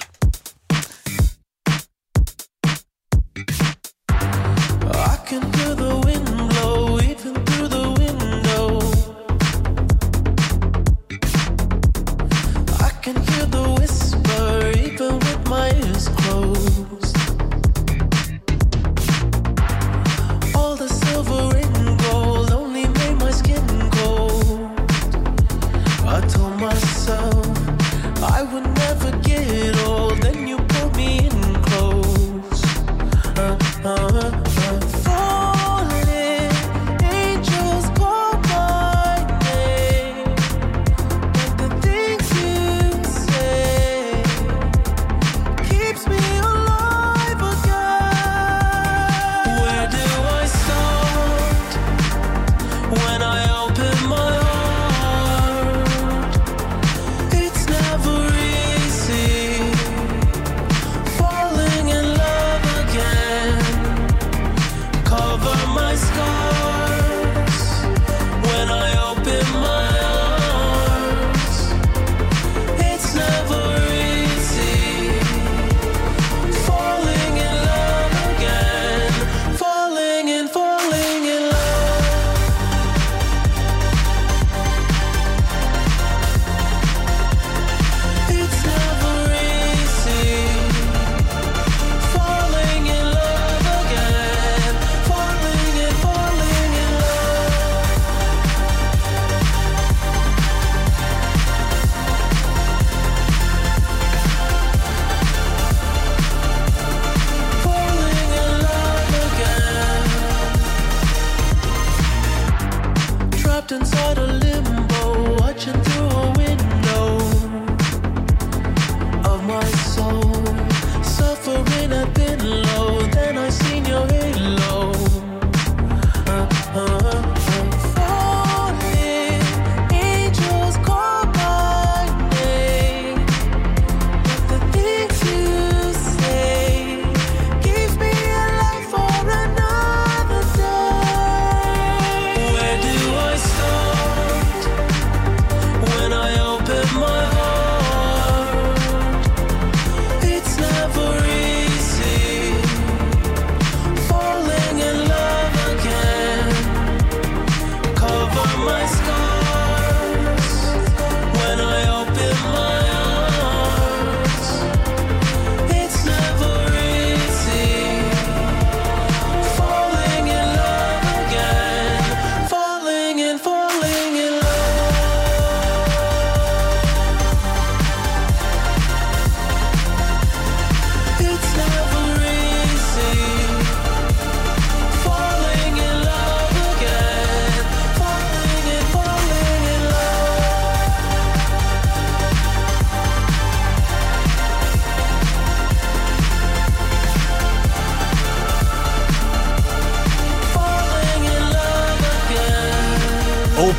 I can hear the wind blow even through the window. I can hear the whisper even with my ears closed. All the silver and gold only made my skin cold. I told myself I would never get old.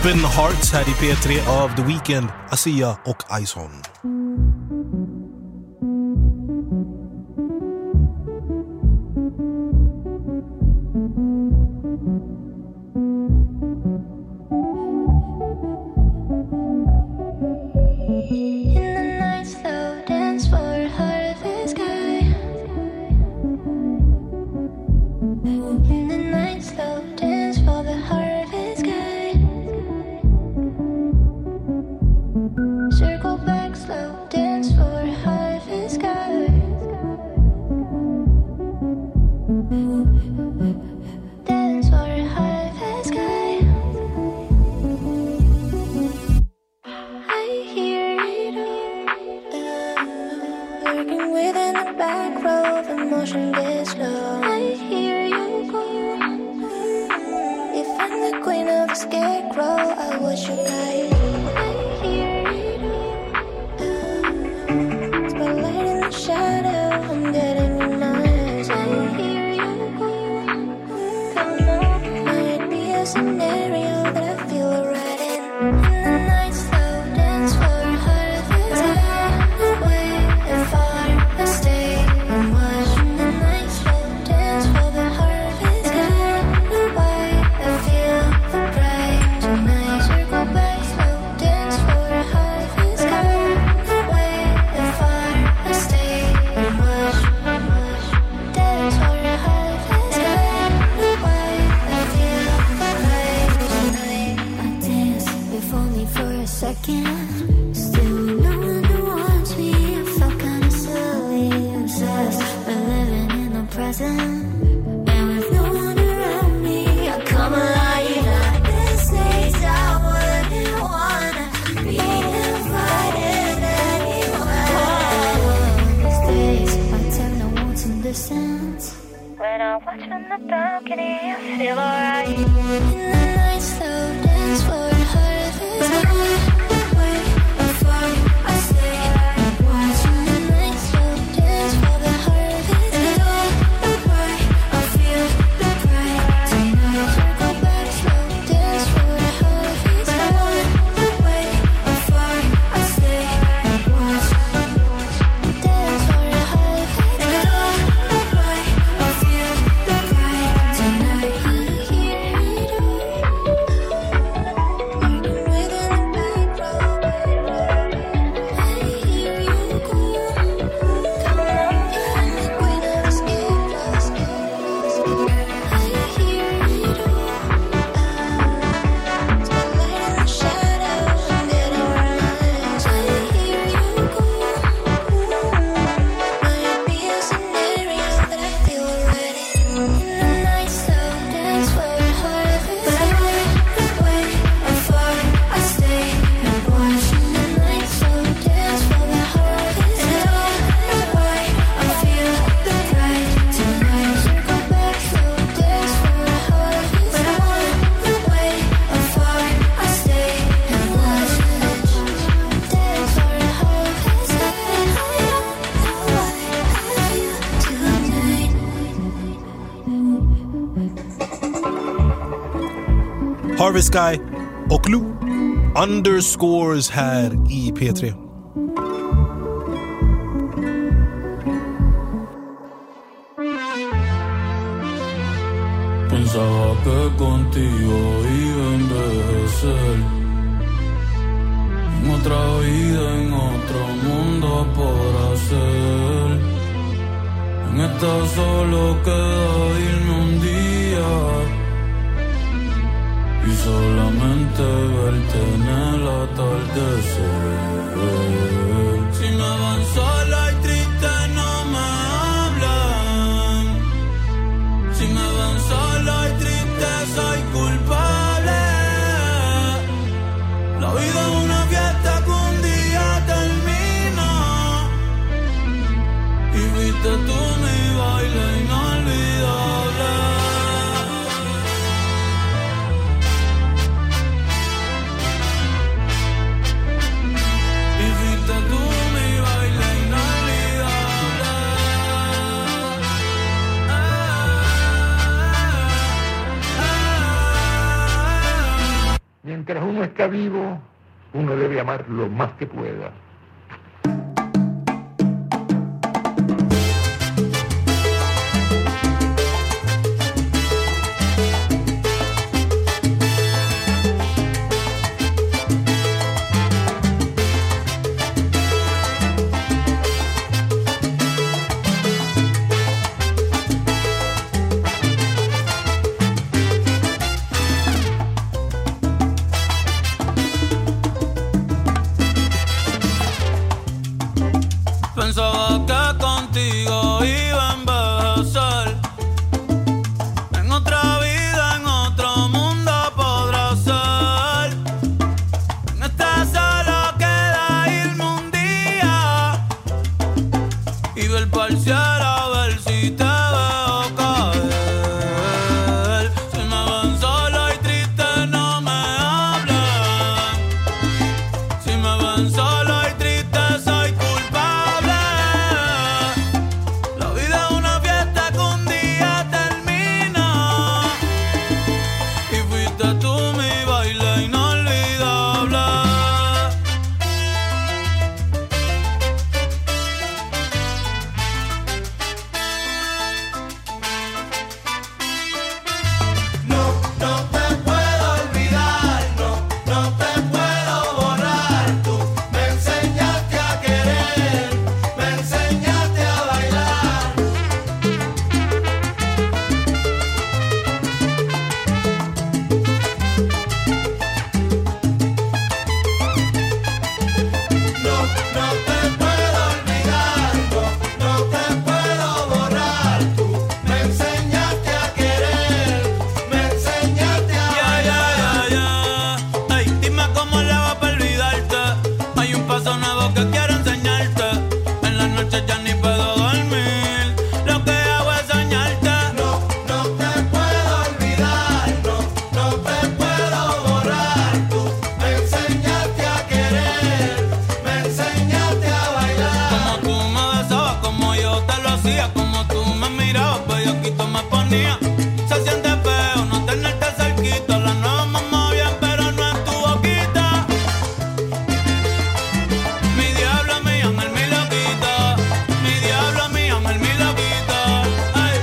Open Hearts här i P tre av The Weeknd, Asia och Ison. Harvest Sky och Lou Underscores här i P tre. Pensaba que contigo iba a envejecer en otra vida, en otro mundo por hacer. En esta solo queda irme un día y solamente verte en el atardecer. Si me van sola y triste no me hablan. Si me van sola y triste soy culpable. La vida es una fiesta que un día termina y fuiste tú mi baile inolvidable. Y fuiste tú mi baile mientras uno está vivo, uno debe amar lo más que pueda. Pensaba que contigo iba a envejecer. En otra vida, en otro mundo podrá ser. En esta solo queda irme un día y ver pa'l cielo a ver si te veo caer. Si me ven solo y triste no me hablen. Si me ven solo y triste soy culpable. La vida es una fiesta que un día termina y fuiste tú mi baile inolvidable. No, no te puedo olvidar, no, no te puedo borrar. Tú me enseñaste a querer, me enseñaste a bailar. No, no te puedo olvidar, no, no te puedo borrar. Tú me enseñaste a querer, me enseñaste a Ya, ya, bailar. ya, ya. Ey, dime cómo le va para olvidarte. Hay un paso nuevo que quiero enseñarte. En la noche ya ni puedo dormir. Lo que hago es soñarte. No, no te puedo olvidar, no, no te puedo borrar. Tú me enseñaste a querer, me enseñaste a bailar. Como tú me besabas, como yo te lo hacía. Como tú me mirabas, bellaquito me ponía. Se siente feo no tenerte cerquita. La nueva mamá bien, pero no es tu boquita. Mi diablo, mi ángel, mi loquita. Mi diablo, mi ángel, mi loquita. Ay.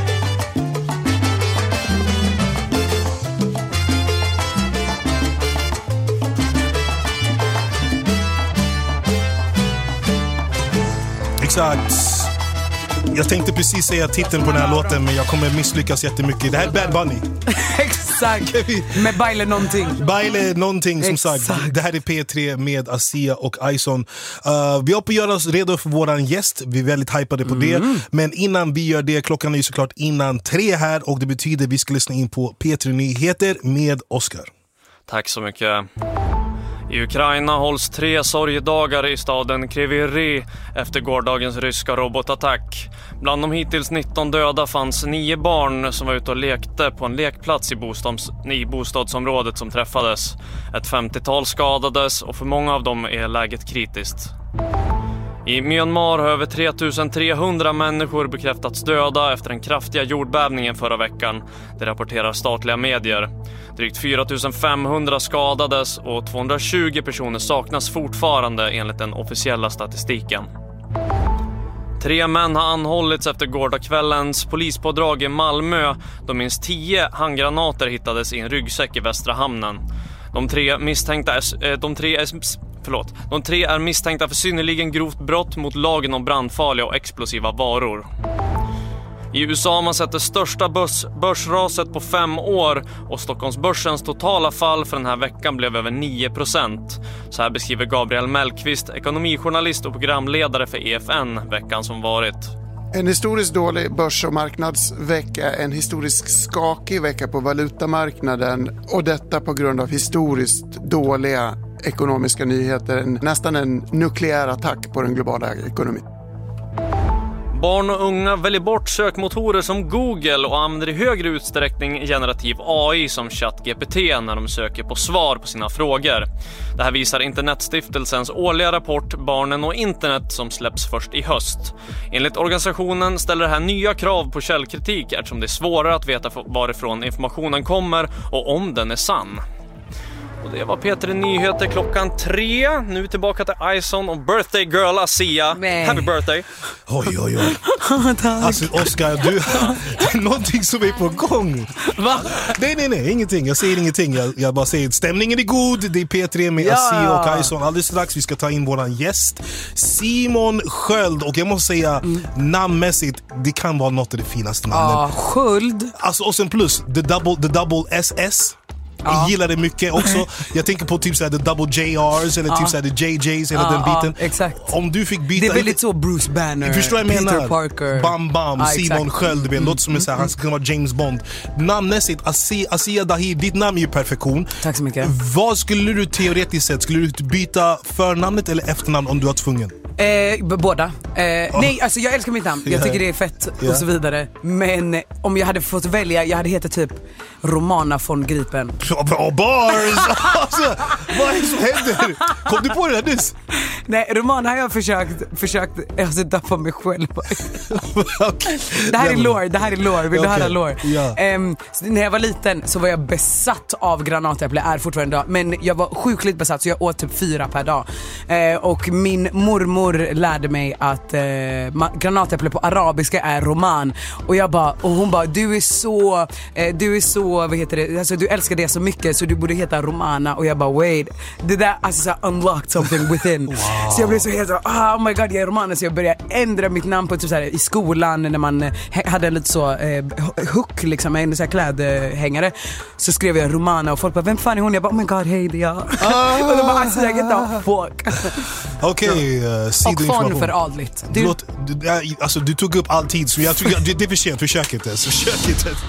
Exakt. Jag tänkte precis säga titeln på den här låten, men jag kommer misslyckas jättemycket. Det här är Bad Bunny. Exakt. Med Baile någonting. Baile någonting som Exakt. sagt. Det här är P tre med Asia och Ison. Uh, vi har på att göra oss redo för våran gäst. Vi är väldigt hypade på det. Men innan vi gör det, klockan är ju såklart innan tre här. Och det betyder att vi ska lyssna in på P tre Nyheter med Oscar. Tack så mycket. I Ukraina hålls tre sorgedagar i staden Kryvyi efter gårdagens ryska robotattack. Bland de hittills nitton döda fanns nio barn som var ute och lekte på en lekplats i, bostads, i bostadsområdet som träffades. Ett femtiotal skadades och för många av dem är läget kritiskt. I Myanmar har över tre tusen trehundra människor bekräftats döda efter den kraftiga jordbävningen förra veckan. Det rapporterar statliga medier. Drygt fyra tusen femhundra skadades och tvåhundratjugo personer saknas fortfarande enligt den officiella statistiken. Tre män har anhållits efter gårdagskvällens polispådrag i Malmö då minst tio handgranater hittades i en ryggsäck i Västra hamnen. De tre misstänkta är, de tre är, förlåt, de tre är misstänkta för synnerligen grovt brott mot lagen om brandfarliga och explosiva varor. I U S A har man sett det största börs, börsraset på fem år och Stockholmsbörsens totala fall för den här veckan blev över nio procent. Så här beskriver Gabriel Mellqvist, ekonomijournalist och programledare för E F N, veckan som varit. En historiskt dålig börs- och marknadsvecka, en historiskt skakig vecka på valutamarknaden och detta på grund av historiskt dåliga ekonomiska nyheter, en, nästan en nukleär attack på den globala ekonomin. Barn och unga väljer bort sökmotorer som Google och använder i högre utsträckning generativ A I som ChatGPT när de söker på svar på sina frågor. Det här visar Internetstiftelsens årliga rapport Barnen och internet som släpps först i höst. Enligt organisationen ställer det här nya krav på källkritik eftersom det är svårare att veta varifrån informationen kommer och om den är sann. Och det var P tre Nyheter klockan tre. Nu tillbaka till Ison och birthday girl Asia. Nej. Happy birthday. Oj, oj, oj. Alltså Oscar, du, det är någonting som är på gång. Va? Nej, nej, nej, ingenting. Jag säger ingenting. Jag, jag bara säger att stämningen är god. Det är P tre med Ja. Asia och Ison. Alldeles strax vi ska ta in våran gäst Simon Sköld. Och jag måste säga, mm. namnmässigt, det kan vara något av det finaste namnet. Ja, Sköld. Alltså, och sen plus, the double, the double S S. Ja. Jag gillar det mycket också. Jag tänker på typ såhär the double J Rs eller Ja. typ såhär the J Js eller Ja, den biten. ja, exakt. Om du fick byta... Det är väldigt så Bruce Banner, Förstår jag Peter menar? Parker. Bam bam, Ja, Simon exakt. Sköld. Det Mm, låter som en såhär, han ska kunna vara James Bond. Namnmässigt, Asia, Asia Dahir, ditt namn är ju perfektion. Tack så mycket. Vad skulle du teoretiskt sett, skulle du byta förnamnet eller efternamn om du var tvungen? Eh, b- båda. Eh, oh. Nej, alltså jag älskar mitt namn. Jag Yeah. tycker det är fett Yeah. och så vidare. Men eh, om jag hade fått välja, jag hade hetat typ Romana von Gripen. Bra bars! Alltså, vad är det som händer? Kom du på det här nyss? Nej, Romana har jag försökt, försökt jag sitta på mig själv. Okay. Det här är lore, det här är lore. Vill du Okay. höra lore? Ja. Ehm, så när jag var liten så var jag besatt av granatäpple, är fortfarande idag. Men jag var sjukligt besatt så jag åt typ fyra per dag. Eh, och min mormor lärde mig att eh, ma- granatäpple på arabiska är roman. Och jag bara, och hon bara, du är så, eh, du är så, vad heter det, alltså du älskar det så mycket så du borde heta Romana. Och jag bara, wait, det där, alltså så unlocked something within. Wow. Så jag blev så helt så, oh my god, jag är Romana. Så jag började ändra mitt namn på typ så här, i skolan när man eh, hade en lite så eh, hook liksom, en så här klädhängare. Så skrev jag Romana och folk bara, vem fan är hon? Jag bara, oh my god, hej det är jag. Ah. Och de bara, alltså jag get the fuck. Okej, okay, uh, och fond för adligt. Du... Låt, du, alltså, du tog upp all tid så jag, jag, det, det är för sent, försök inte ens, försök inte ens.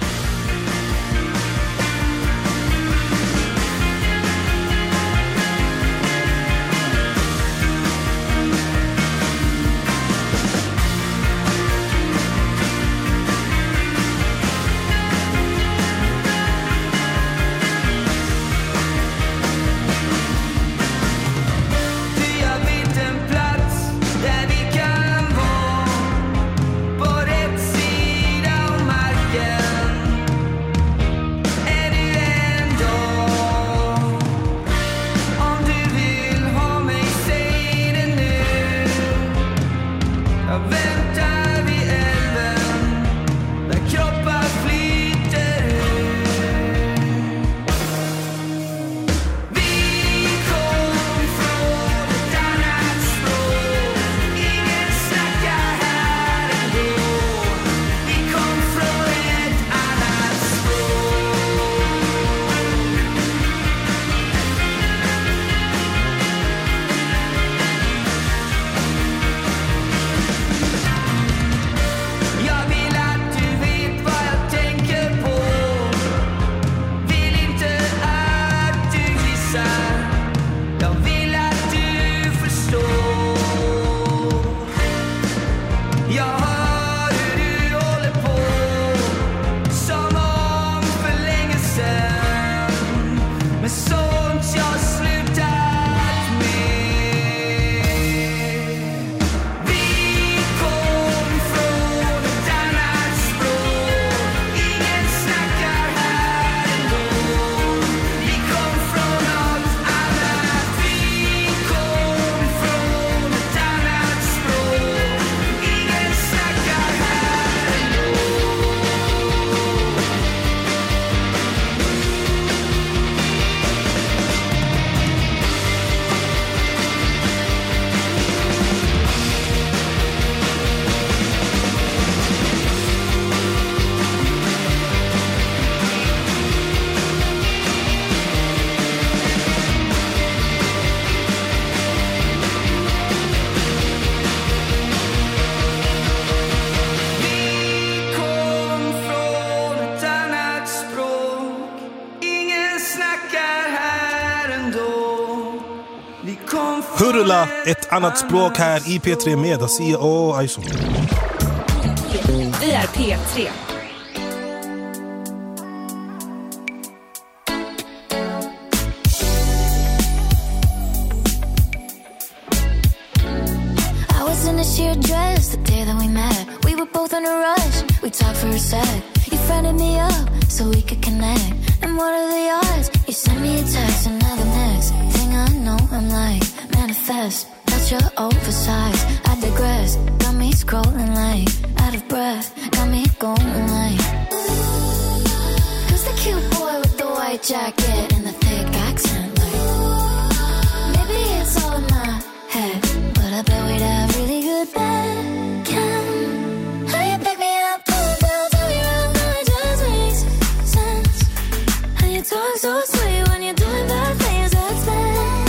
Hurula, ett annat språk här i P tre med Asia och Ison. Vi är P tre. I was in a sheer dress the day that we met. We were both in a rush. We talked for a sec. You friended me up so we could connect. And what are the odds? You sent me a text and now the next thing I know I'm like, manifest. But you're oversized, I digress. Got me scrolling like, out of breath. Got me going like, who's the cute boy with the white jacket and the thick accent? Like, maybe it's all in my head, but I bet we'd have really good back. How you pick me up, pull it down, turn me around, now it just makes sense. How you talk so sweet when you're doing bad things, that's bad.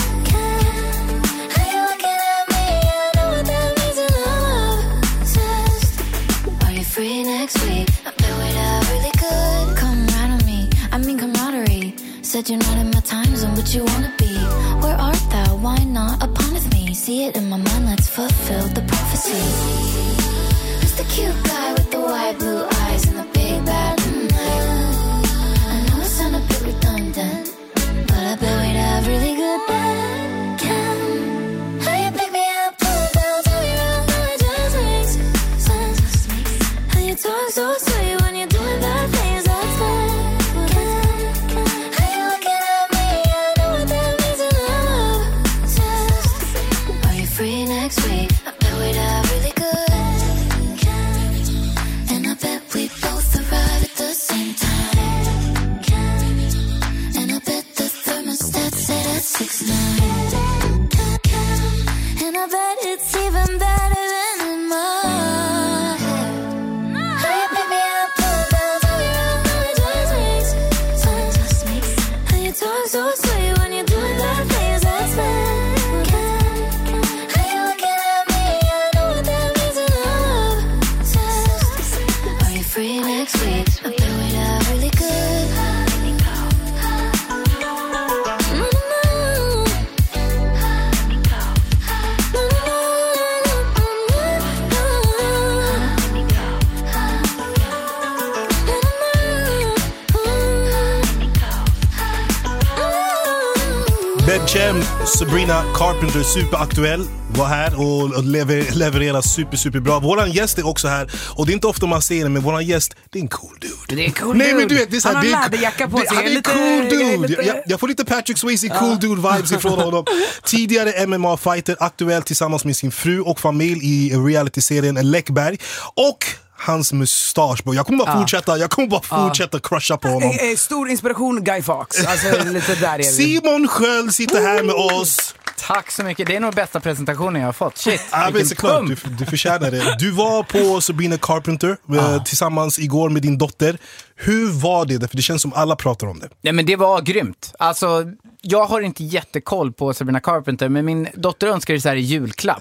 How you looking at me, I know what that means and I'm obsessed. Are you free next week? I bet we'd have really good. Come right on me, I mean camaraderie. Said you're not in my time zone, but you wanna be. Where art thou? Why not upon with me? See it in my mind, let's fulfill the prophecy. Who's the cute guy with the white blue eyes and the big bad night? I know it sound a bit redundant, but I bet we'd have really good back. How you pick me up, pull it down, turn me around, now it just makes sense. How you talk so sweet when you're doing bad things, that's bad. How you looking at me, I know what that means and I'm obsessed. Are you free next week? I bet we'd have really good. And I bet we both arrive at the same time. And I bet the thermostat set at six nine. And I bet it's even better than in my head. How you pick me up, pull it down, turn me around, now it just makes sense. How you talk so sweet when you're doing bad things, that's bad. How you looking at me, I know what that means and I'm obsessed. Are you free next week? I bet we'd have really good. Bedchem, Sabrina Carpenter, superaktuell, var här och lever, levererar super, super bra. Våran gäst är också här, och det är inte ofta man ser det, men våran gäst, det är en cool dude. Det är cool Nej, dude. men du vet, det är så här, han har det är- läderjacka på det- sig. Han är lite, cool dude. lite- Jag, jag får lite Patrick Swayze cool dude-vibes ifrån honom. Tidigare M M A-fighter, aktuell tillsammans med sin fru och familj i realityserien Läckberg. Och hans mustasch. Jag kommer bara Ja. fortsätta, jag kommer bara Ja. fortsätta crusha på honom. Eh, eh, Stor inspiration Guy Fawkes. Alltså lite där är vi. Simon Sköld sitter här med oss. Tack så mycket, det är nog bästa presentationen jag har fått. Shit, Ja, men vilken såklart, du, pump. du förtjänar det. Du var på Sabrina Carpenter eh, tillsammans igår med din dotter. Hur var det? För det känns som alla pratar om det. Nej, men det var grymt. Alltså, jag har inte jättekoll på Sabrina Carpenter, men min dotter önskade så här i julklapp.